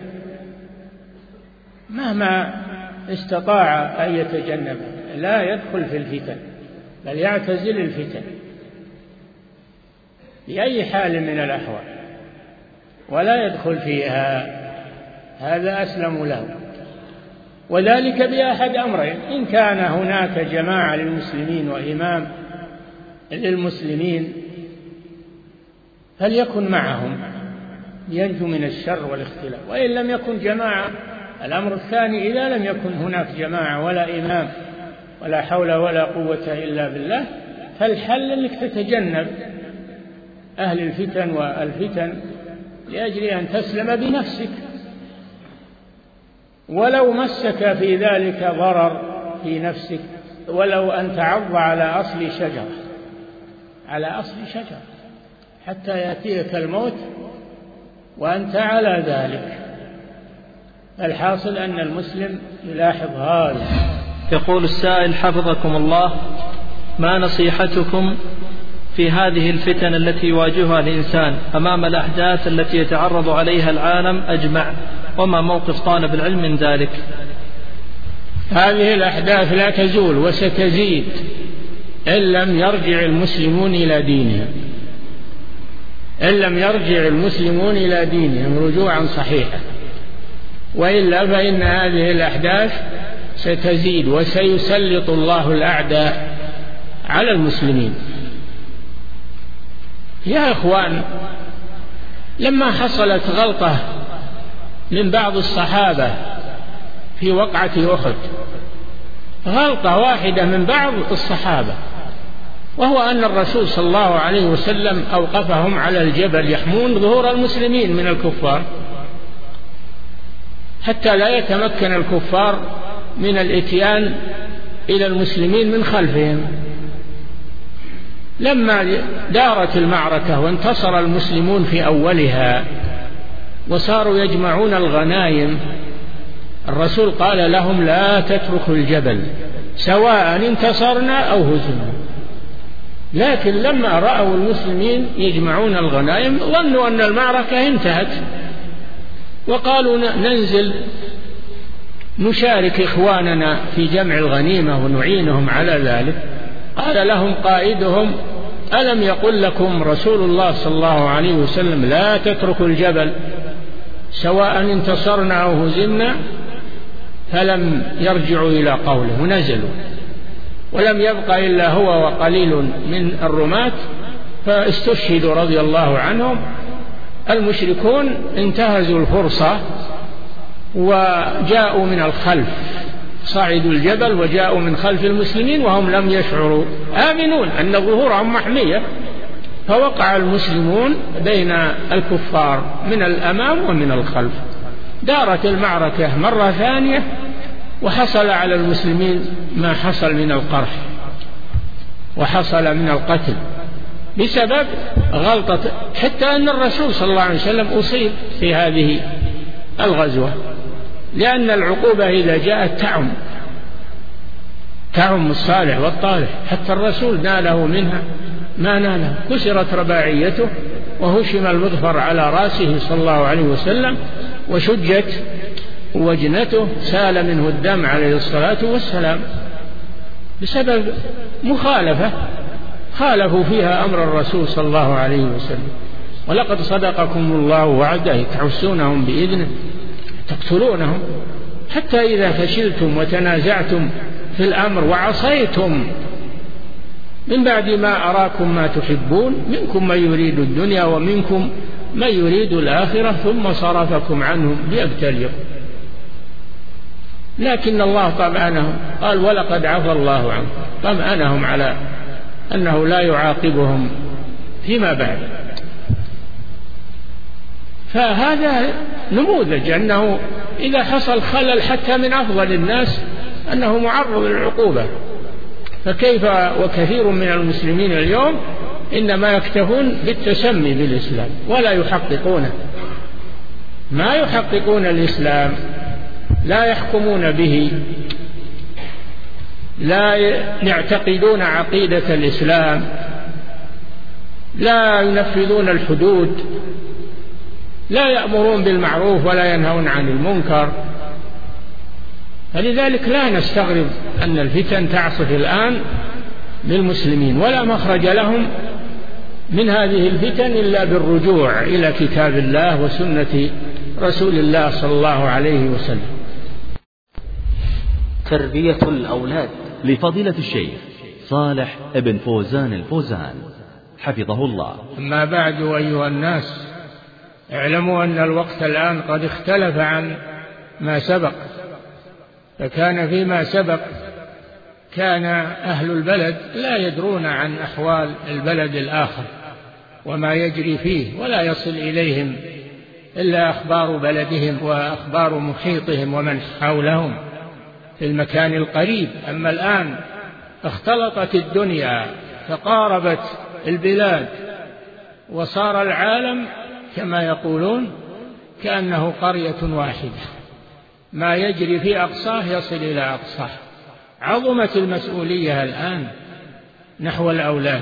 مهما استطاع أن يتجنب، لا يدخل في الفتن، بل يعتزل الفتن بأي حال من الأحوال ولا يدخل فيها، هذا أسلم له. وذلك بأحد أمرين: إن كان هناك جماعة للمسلمين وإمام للمسلمين فليكن معهم ينجو من الشر والاختلاف، وإن لم يكن جماعة. الأمر الثاني: إذا لم يكن هناك جماعة ولا إمام ولا حول ولا قوة إلا بالله، فالحل أنك تتجنب أهل الفتن والفتن لأجل أن تسلم بنفسك، ولو مسك في ذلك ضرر في نفسك، ولو أن تعض على أصل شجرة، على أصل شجرة حتى يأتيك الموت وأنت على ذلك. الحاصل أن المسلم يلاحظ هذا. يقول السائل حفظكم الله: ما نصيحتكم في هذه الفتن التي يواجهها الإنسان أمام الأحداث التي يتعرض عليها العالم أجمع، وما موقف طالب العلم من ذلك؟ هذه الأحداث لا تزول وستزيد إن لم يرجع المسلمون إلى دينهم، إن لم يرجع المسلمون إلى دينهم رجوعا صحيحا، وإلا فإن هذه الأحداث ستزيد وسيسلط الله الأعداء على المسلمين. يا إخوان، لما حصلت غلطة من بعض الصحابة في وقعة أحد، غلطة واحدة من بعض الصحابة، وهو أن الرسول صلى الله عليه وسلم أوقفهم على الجبل يحمون ظهور المسلمين من الكفار حتى لا يتمكن الكفار من الإتيان إلى المسلمين من خلفهم. لما دارت المعركة وانتصر المسلمون في أولها وصاروا يجمعون الغنائم، الرسول قال لهم: لا تتركوا الجبل سواء انتصرنا أو هزمنا. لكن لما رأوا المسلمين يجمعون الغنائم ظنوا أن المعركة انتهت، وقالوا: ننزل نشارك إخواننا في جمع الغنيمة ونعينهم على ذلك. قال لهم قائدهم: ألم يقل لكم رسول الله صلى الله عليه وسلم لا تتركوا الجبل سواء انتصرنا أو هزمنا؟ فلم يرجعوا إلى قوله ونزلوا، ولم يبق إلا هو وقليل من الرماة فاستشهدوا رضي الله عنهم. المشركون انتهزوا الفرصة وجاءوا من الخلف، صعدوا الجبل وجاءوا من خلف المسلمين وهم لم يشعروا، آمنون أن ظهورهم محمية، فوقع المسلمون بين الكفار من الأمام ومن الخلف. دارت المعركة مرة ثانية وحصل على المسلمين ما حصل من القرح وحصل من القتل بسبب غلطة، حتى أن الرسول صلى الله عليه وسلم أصيب في هذه الغزوة، لأن العقوبة إذا جاءت تعم الصالح والطالح، حتى الرسول ناله منها ما ناله، كسرت رباعيته وهشم المظفر على رأسه صلى الله عليه وسلم وشجت وجنته، سال منه الدم عليه الصلاة والسلام بسبب مخالفة خالفوا فيها أمر الرسول صلى الله عليه وسلم. ولقد صدقكم الله وعده تحسونهم بإذنه تقتلونهم حتى إذا فشلتم وتنازعتم في الأمر وعصيتم من بعد ما أراكم ما تحبون منكم من يريد الدنيا ومنكم من يريد الآخرة ثم صرفكم عنهم ليبتليكم، لكن الله طمأنهم، قال ولقد عفى الله عنهم، طمأنهم على أنه لا يعاقبهم فيما بعد. فهذا نموذج أنه إذا حصل خلل حتى من أفضل الناس أنه معرض للعقوبة، فكيف وكثير من المسلمين اليوم إنما يكتفون بالتسمي بالإسلام ولا يحققونه، ما يحققون الإسلام، لا يحكمون به، لا يعتقدون عقيدة الإسلام، لا ينفذون الحدود، لا يأمرون بالمعروف ولا ينهون عن المنكر. فلذلك لا نستغرب أن الفتن تعصف الآن للمسلمين، ولا مخرج لهم من هذه الفتن إلا بالرجوع إلى كتاب الله وسنة رسول الله صلى الله عليه وسلم. تربية الأولاد لفضيلة الشيخ صالح ابن فوزان الفوزان حفظه الله. أما بعد أيها الناس، اعلموا أن الوقت الآن قد اختلف عن ما سبق، فكان فيما سبق كان أهل البلد لا يدرون عن أحوال البلد الآخر وما يجري فيه، ولا يصل إليهم إلا أخبار بلدهم وأخبار محيطهم ومن حولهم في المكان القريب. أما الآن اختلطت الدنيا تقاربت البلاد وصار العالم كما يقولون كأنه قرية واحدة، ما يجري في أقصاه يصل إلى أقصاه. عظمت المسؤولية الآن نحو الأولاد،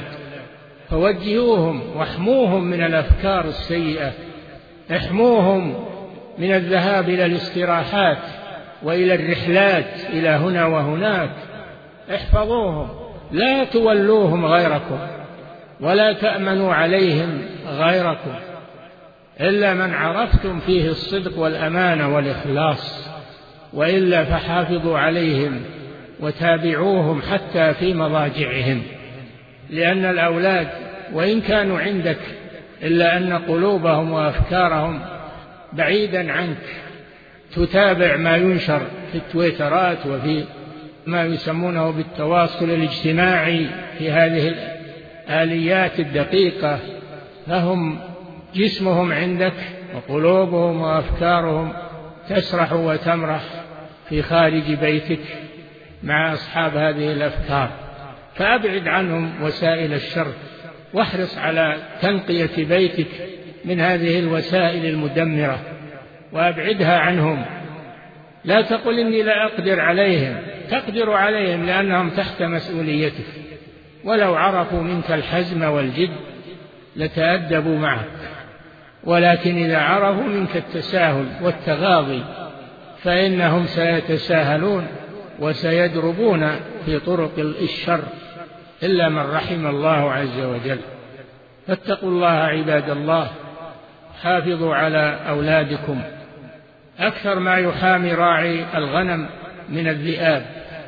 فوجهوهم واحموهم من الأفكار السيئة، احموهم من الذهاب إلى الاستراحات وإلى الرحلات إلى هنا وهناك، احفظوهم، لا تولوهم غيركم ولا تأمنوا عليهم غيركم إلا من عرفتم فيه الصدق والأمانة والإخلاص، وإلا فحافظوا عليهم وتابعوهم حتى في مضاجعهم، لأن الأولاد وإن كانوا عندك إلا أن قلوبهم وأفكارهم بعيدا عنك، تتابع ما ينشر في التويترات وفي ما يسمونه بالتواصل الاجتماعي في هذه الآليات الدقيقة، فهم جسمهم عندك وقلوبهم وأفكارهم تسرح وتمرح في خارج بيتك مع أصحاب هذه الأفكار، فأبعد عنهم وسائل الشر، واحرص على تنقية بيتك من هذه الوسائل المدمرة وأبعدها عنهم. لا تقل إني لا أقدر عليهم، تقدر عليهم لأنهم تحت مسؤوليتك، ولو عرفوا منك الحزم والجد لتأدبوا معك، ولكن إذا عرفوا منك التساهل والتغاضي فإنهم سيتساهلون وسيدربون في طرق الشر إلا من رحم الله عز وجل. فاتقوا الله عباد الله، حافظوا على أولادكم أكثر ما يحامي راعي الغنم من الذئاب،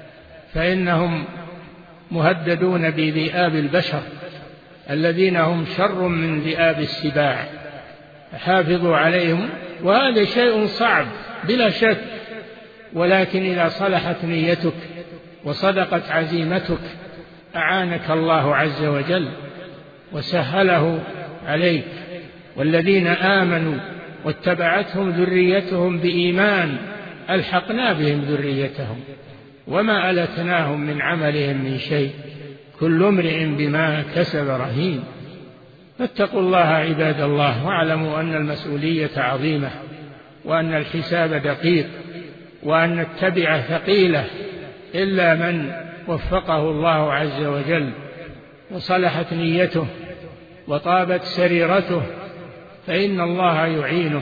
فإنهم مهددون بذئاب البشر الذين هم شر من ذئاب السباع، حافظوا عليهم، وهذا شيء صعب بلا شك، ولكن إذا صلحت نيتك وصدقت عزيمتك أعانك الله عز وجل وسهله عليك. والذين آمنوا واتبعتهم ذريتهم بإيمان ألحقنا بهم ذريتهم وما ألتناهم من عملهم من شيء كل امرئ بما كسب رهين. فاتقوا الله عباد الله، واعلموا أن المسؤولية عظيمة، وأن الحساب دقيق، وأن التبعة ثقيلة، إلا من وفقه الله عز وجل وصلحت نيته وطابت سريرته فإن الله يعينه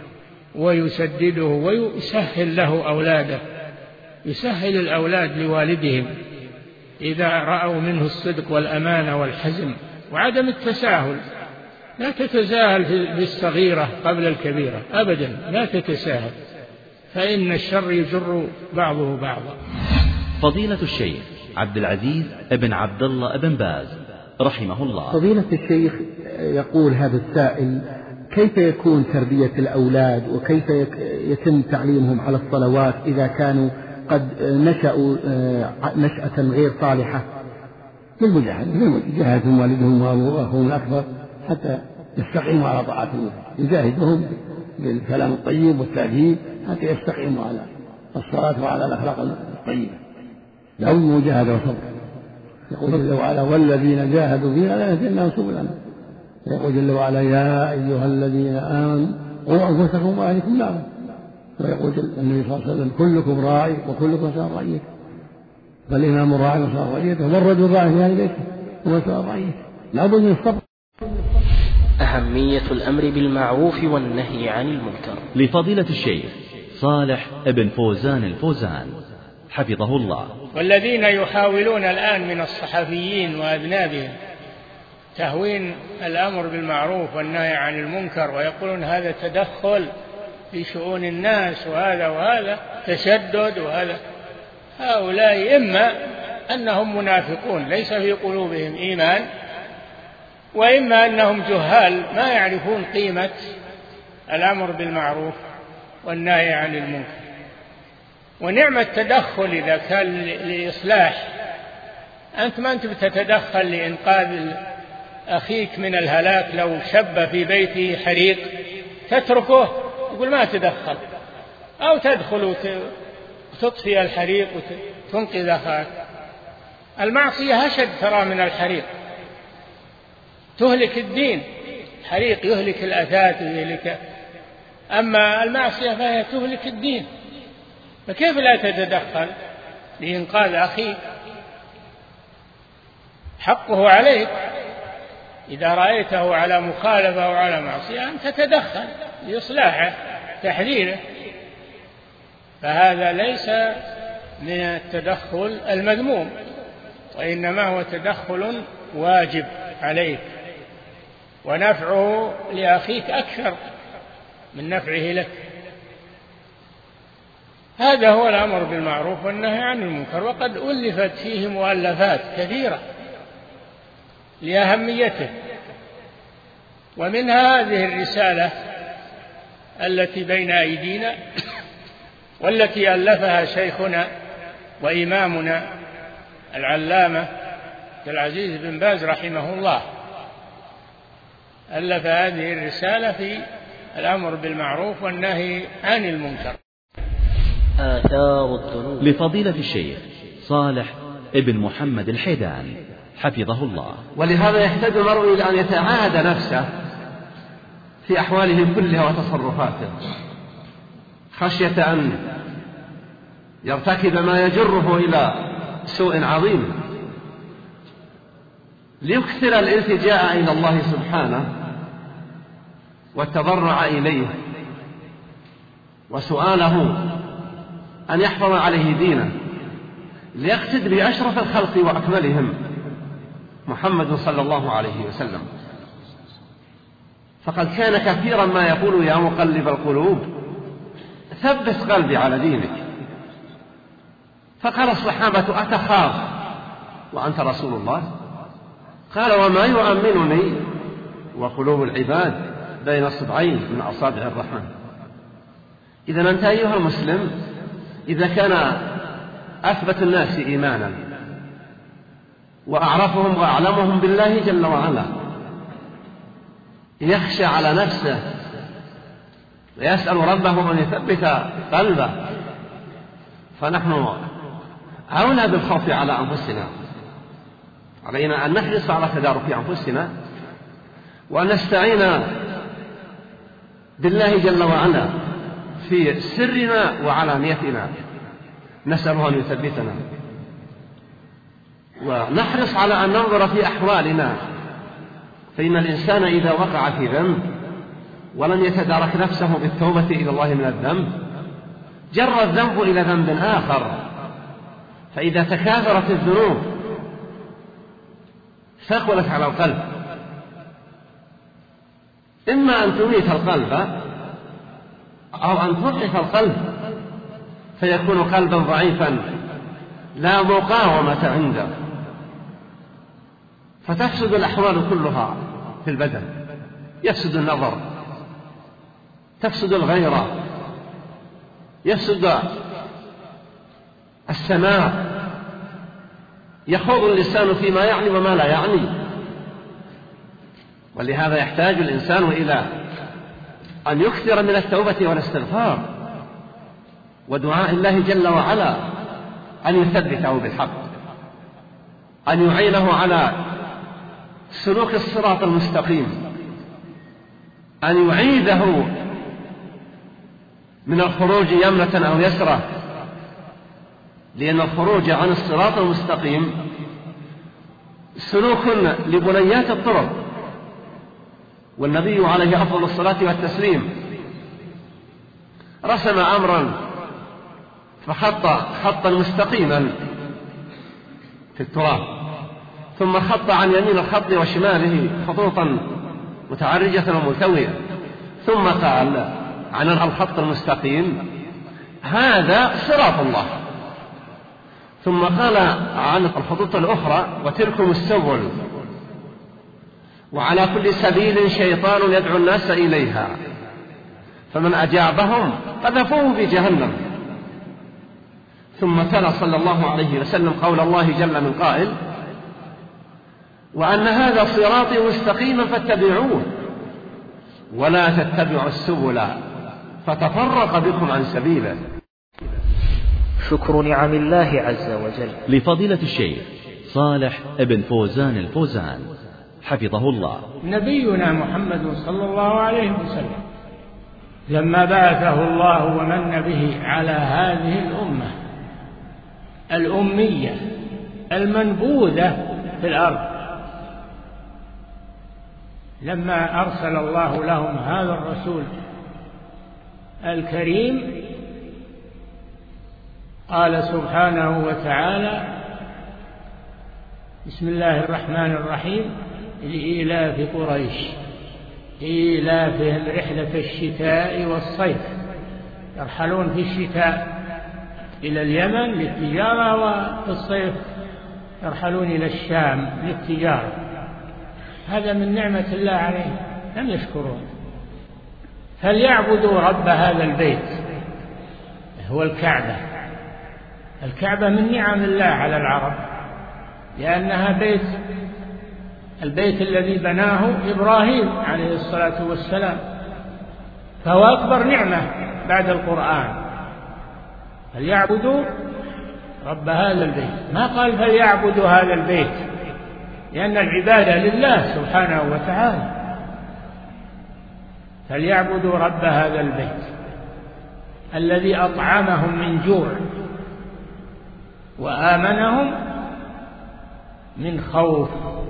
ويسدده ويسهل له أولاده، يسهل الأولاد لوالدهم إذا رأوا منه الصدق والأمانة والحزم وعدم التساهل. لا تتساهل بالصغيرة قبل الكبيرة أبدا، لا تتساهل، فإن الشر يجر بعضه بعضا. فضيلة الشيخ عبد العزيز ابن عبد الله ابن باز رحمه الله. فضيلة الشيخ، يقول هذا السائل: كيف يكون تربية الأولاد وكيف يتم تعليمهم على الصلوات إذا كانوا قد نشأوا نشأة غير صالحة؟ يجاهدهم والدهم وأخوهم الأكبر حتى يستقيموا على طاعة الله، يجاهدهم بالكلام الطيب والتأديب حتى يستقيموا على الصلاة وعلى الأخلاق الطيبة. لهم مجاهدة وصبر. يقول جل وعلا: والذين جاهدوا فينا لنهدينهم سبلنا. يقول جل وعلا: يا أيها الذين آمنوا قوا أنفسكم وأهليكم نارا. ويقول النبي صلى الله عليه وسلم: كلكم راعي وكلكم مسؤول عن رعيته. فالإمام راعي ومسؤول عن رعيته، والرجل راعي في أهل بيته ومسؤول عن رعيته. لا بد من الصبر. أهمية الأمر بالمعروف والنهي عن المنكر. لفضيلة الشيخ صالح ابن فوزان الفوزان حفظه الله. والذين يحاولون الآن من الصحفيين وأذنابهم تهوين الأمر بالمعروف والنهي عن المنكر، ويقولون هذا تدخل في شؤون الناس وهذا تشدد وهذا، هؤلاء إما أنهم منافقون ليس في قلوبهم إيمان، وإما أنهم جهال ما يعرفون قيمة الأمر بالمعروف والنهي عن المنكر. ونعم التدخل إذا كان لإصلاح. أنت ما أنت بتتدخل لإنقاذ أخيك من الهلاك، لو شب في بيته حريق تتركه يقول ما تدخل، أو تدخل وتطفئ الحريق وتنقذ أخاك. المعصية أشد ترى من الحريق، تهلك الدين. حريق يهلك الأثاث ويهلك، أما المعصية فهي تهلك الدين. فكيف لا تتدخل لإنقاذ أخيك؟ حقه عليك إذا رأيته على مخالفة أو على معصية أن تتدخل لإصلاحه تحذيره. فهذا ليس من التدخل المذموم، وإنما هو تدخل واجب عليك، ونفعه لأخيك أكثر من نفعه لك. هذا هو الأمر بالمعروف والنهي عن المنكر، وقد ألفت فيه مؤلفات كثيرة لأهميته، ومنها هذه الرسالة التي بين أيدينا والتي ألفها شيخنا وإمامنا العلامة عبد العزيز بن باز رحمه الله. ألف هذه الرسالة في الأمر بالمعروف والنهي عن المنكر. آثار الذنوب. لفضيلة الشيخ صالح ابن محمد الحيدان حفظه الله. ولهذا يحتاج المرء إلى أن يتعاهد نفسه في أحواله كلها وتصرفاته، خشية أن يرتكب ما يجره إلى سوء عظيم، ليكثر الالتجاء إلى الله سبحانه والتضرع إليه وسؤاله أن يحفظ عليه دينه، ليقتد بأشرف الخلق وأكملهم محمد صلى الله عليه وسلم. فقد كان كثيرا ما يقول: يا مقلب القلوب ثبت قلبي على دينك. فقال الصحابة: أتخاف وأنت رسول الله؟ قال: وما يؤمنني وقلوب العباد بين الصبعين من أصابع الرحمن. إذن أنت أيها المسلم، إذا كان أثبت الناس إيمانا وأعرفهم وأعلمهم بالله جل وعلا يخشى على نفسه ويسأل ربه أن يثبت قلبه فنحن أولى بالخوف على أنفسنا. علينا أن نحرص على تدارك أنفسنا وأن نستعين بالله جل وعلا في سرنا وعلانيتنا، نسأله أن يثبتنا، ونحرص على أن ننظر في أحوالنا، فإن الإنسان إذا وقع في ذنب ولم يتدارك نفسه بالتوبة إلى الله من الذنب جر الذنب إلى ذنب آخر، فإذا تكاثرت الذنوب ثقلت على القلب، إما أن تميت القلب أو أن تضعف القلب فيكون قلبا ضعيفا لا مقاومة عنده، فتفسد الأحوال كلها في البدن، يفسد النظر، تفسد الغيرة، يفسد السماع، يخوض اللسان فيما يعني وما لا يعني. ولهذا يحتاج الإنسان إلى أن يكثر من التوبة والاستغفار ودعاء الله جل وعلا أن يثبته بالحق، أن يعينه على سلوك الصراط المستقيم، أن يعيده من الخروج يمنة أو يسرة، لأن الخروج عن الصراط المستقيم سلوك لبنيات الطرق، والنبي عليه أفضل الصلاة والتسليم رسم أمرا فخط خطا مستقيما في التراب، ثم خط عن يمين الخط وشماله خطوطا متعرجة وملتوية، ثم قال عن الخط المستقيم هذا صراط الله، ثم قال عن الخطوط الأخرى وتلكم السبل، وعلى كل سبيل شيطان يدعو الناس إليها فمن أجابهم قذفوه في جهنم. ثم تلا صلى الله عليه وسلم قول الله جل من قائل وأن هذا صراطي مستقيما فاتبعوه ولا تتبعوا السبل فتفرق بكم عن سبيله. شكر نعم الله عز وجل لفضيلة الشيخ صالح ابن فوزان الفوزان حفظه الله. نبينا محمد صلى الله عليه وسلم لما بعثه الله ومن به على هذه الأمة الأمية المنبوذة في الأرض، لما أرسل الله لهم هذا الرسول الكريم قال سبحانه وتعالى بسم الله الرحمن الرحيم لإيلاف قريش إيلافهم رحلة الشتاء والصيف، يرحلون في الشتاء إلى اليمن للتجارة، وفي الصيف يرحلون إلى الشام للتجارة. هذا من نعمة الله عليهم لم يشكرون. فليعبدوا رب هذا البيت هو الكعبة. الكعبة من نعم الله على العرب لأنها البيت الذي بناه إبراهيم عليه الصلاة والسلام، فهو أكبر نعمة بعد القرآن. فليعبدوا رب هذا البيت، ما قال فليعبدوا هذا البيت، لأن العبادة لله سبحانه وتعالى. فليعبدوا رب هذا البيت الذي أطعمهم من جوع وآمنهم من خوف.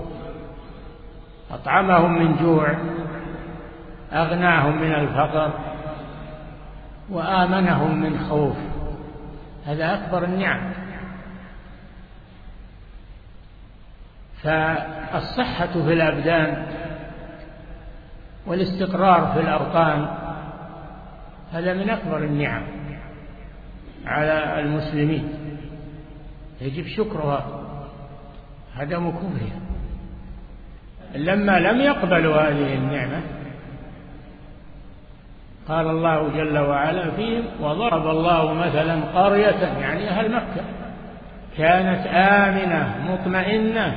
أطعمهم من جوع، أغناهم من الفقر، وآمنهم من خوف. هذا أكبر النعم. فالصحة في الأبدان والاستقرار في الأوطان هذا من أكبر النعم على المسلمين، يجب شكرها عدم كفرها. لما لم يقبلوا هذه النعمة قال الله جل وعلا فيهم وضرب الله مثلا قرية يعني أهل مكة كانت آمنة مطمئنة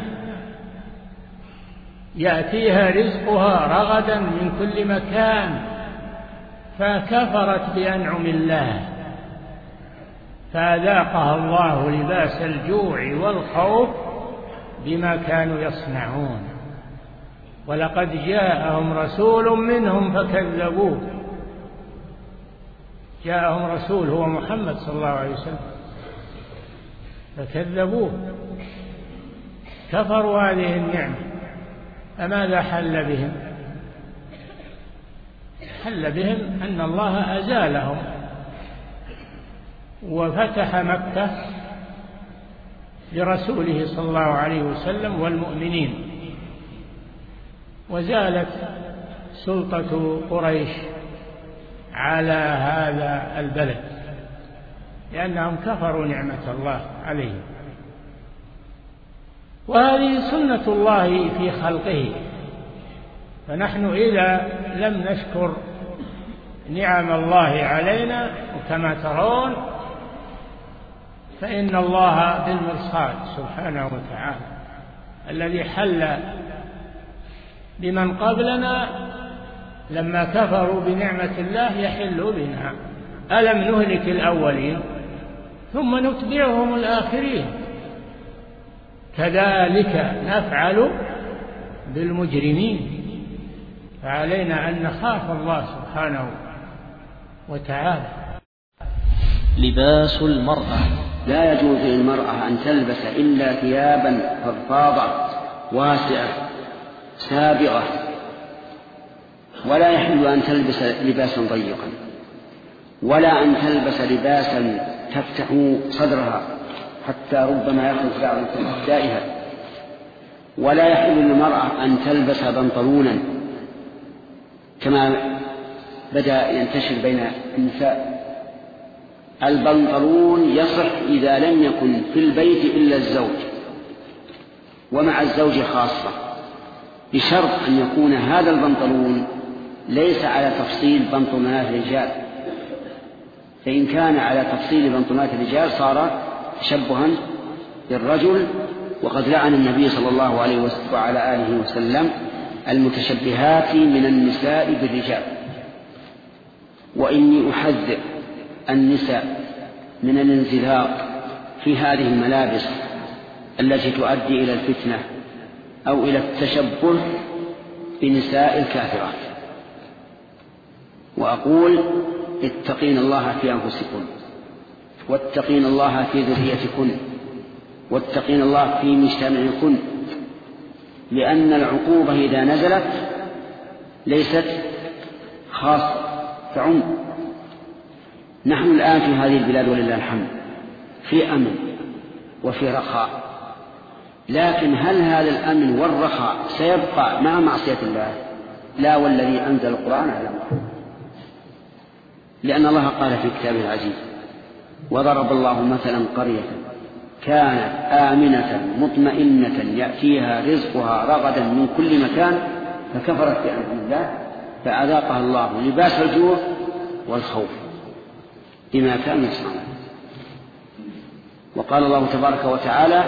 يأتيها رزقها رغدا من كل مكان فكفرت بأنعم الله فأذاقها الله لباس الجوع والخوف بما كانوا يصنعون. ولقد جاءهم رسول منهم فكذبوه. جاءهم رسول هو محمد صلى الله عليه وسلم فكذبوه، كفروا هذه النعمة. فماذا حل بهم؟ حل بهم أن الله أزالهم وفتح مكة لرسوله صلى الله عليه وسلم والمؤمنين، وزالت سلطة قريش على هذا البلد لأنهم كفروا نعمة الله عليهم. وهذه سنة الله في خلقه، فنحن إذا لم نشكر نعم الله علينا وكما ترون فإن الله بالمرصاد سبحانه وتعالى الذي حل بمن قبلنا لما كفروا بنعمة الله يحل بنا. ألم نهلك الأولين ثم نتبعهم الآخرين كذلك نفعل بالمجرمين. فعلينا أن نخاف الله سبحانه وتعالى. لباس المرأة: لا يجوز للمرأة أن تلبس إلا ثيابا فضفاضة واسعة سابغة، ولا يحل أن تلبس لباسا ضيقا، ولا أن تلبس لباسا تفتح صدرها حتى ربما يخرج بعض أعدائها، ولا يحل للمرأة أن تلبس بنطلونا كما بدأ ينتشر بين النساء. البنطلون يصح إذا لم يكن في البيت إلا الزوج ومع الزوج خاصة، بشرط أن يكون هذا البنطلون ليس على تفصيل بنطلونات الرجال، فإن كان على تفصيل بنطلونات الرجال صار تشبها بالرجل، وقد لعن النبي صلى الله عليه وعلى آله وسلم المتشبهات من النساء بالرجال. وإني أحذر النساء من الانزلاق في هذه الملابس التي تؤدي إلى الفتنة أو إلى التشبه بنساء الكافرات. وأقول: اتقين الله في أنفسكن، واتقين الله في ذريتكن، واتقين الله في مجتمعكن، لأن العقوبة إذا نزلت ليست خاصة تعم. نحن الآن في هذه البلاد ولله الحمد في أمن وفي رخاء، لكن هل هذا الأمن والرخاء سيبقى مع معصية الله؟ لا، والذي أنزل القرآن على محمد، لأن الله قال في كتابه العزيز: وضرب الله مثلا قرية كانت آمنة مطمئنة يأتيها رزقها رغدا من كل مكان فكفرت بأنعم الله فأذاقها الله لباس الجوع والخوف بما كانوا يصنعون. وقال الله تبارك وتعالى: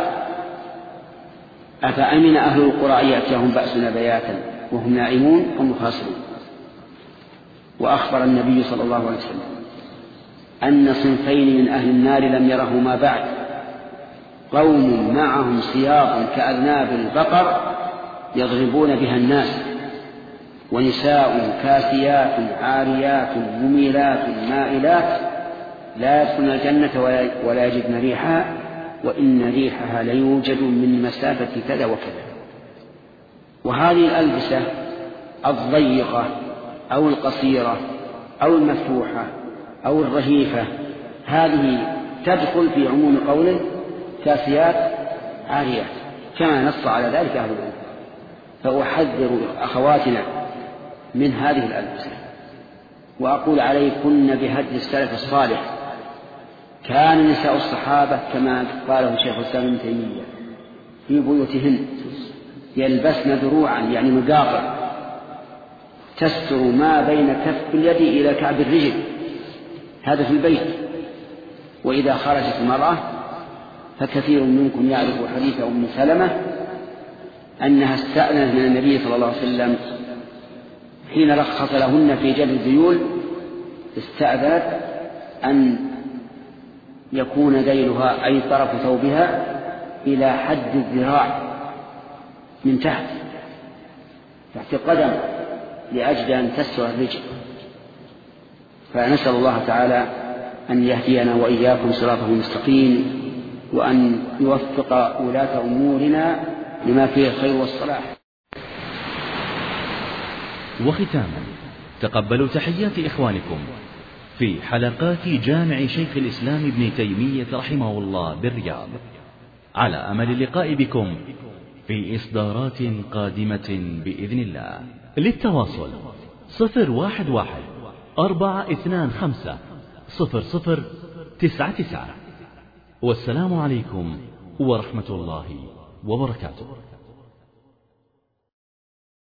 أفأمن أهل القرى أن يأتيهم بأسنا بياتا وهم نائمون هم خاسرون. وأخبر النبي صلى الله عليه وسلم أن صنفين من أهل النار لم يرهما بعد: قوم معهم سياط كأذناب البقر يضربون بها الناس، ونساء كاسيات عاريات مميلات مائلات لا يدخلن الجنة ولا يجدن ريحها وإن ريحها ليوجد من مسافة كذا وكذا. وهذه الألبسة الضيقة أو القصيرة أو المفتوحة أو الرهيفة هذه تدخل في عموم قوله كاسيات عاريات كما نص على ذلك أهل العلم. فأحذر أخواتنا من هذه الألبسة، وأقول عليكن بهدي السلف الصالح. كان نساء الصحابة كما قاله شيخ الإسلام ابن تيمية في بيوتهن يلبسن دروعا يعني مقاطع تستر ما بين كف اليد إلى كعب الرجل، هذا في البيت. وإذا خرجت المرأة فكثير منكم يعرف حديث أم سلمة أنها استأذنت من النبي صلى الله عليه وسلم حين رخص لهن في جلد الذيول، استأذنت أن يكون ذيلها أي طرف ثوبها إلى حد الذراع من تحت القدم لأجل أن تستر الرجل. فنسأل الله تعالى أن يهدينا وإياكم صراطه المستقيم، وأن يوفق ولاة أمورنا لما فيه الخير والصلاح. وختاما، تقبلوا تحيات إخوانكم في حلقات جامع شيخ الإسلام ابن تيمية رحمه الله بالرياض، على أمل اللقاء بكم في إصدارات قادمة بإذن الله. للتواصل 011-425-0099. والسلام عليكم ورحمة الله وبركاته.